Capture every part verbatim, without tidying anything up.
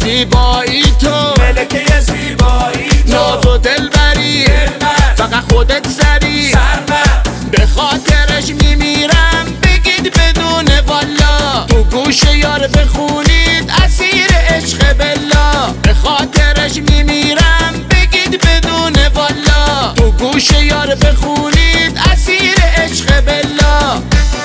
زیبایی تو، ملکه زیبایی تو، ناز و دلبری فقط خودت سری، به خاطرش میمیرم بگید بدون والا، تو گوش یار بخونید اسیر عشق بلا، به خاطرش میمیرم بگید بدون والا، تو گوش یار بخونید اسیر عشق بلا.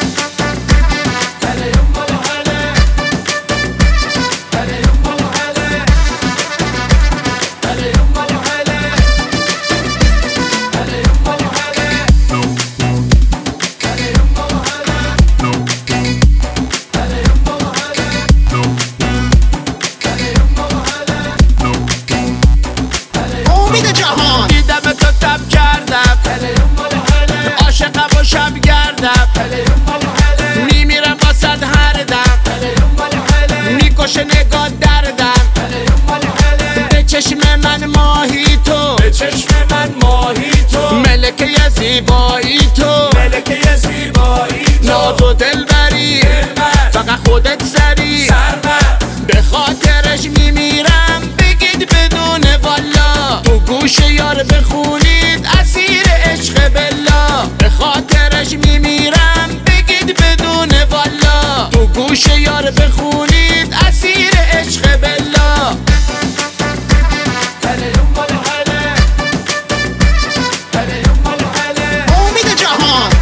دیدم تو تب کردم عاشقم و شب گردم، میمیرم با صد هر دم، میکشه نگاه دردم، به چشم من ماهی تو، به چشم من ماهی تو، ملکه زیبایی تو، ملکه زیبایی تو، ناز و دلبری فقط خودت سری، به خاطرش میمیرم بگید بدون والا، تو گوش یار بخونید اسیر عشق بلا، به خاطرش میمیرم بگید بدون والا، تو گوش یار بخونید اسیر عشق بلا. امید جهان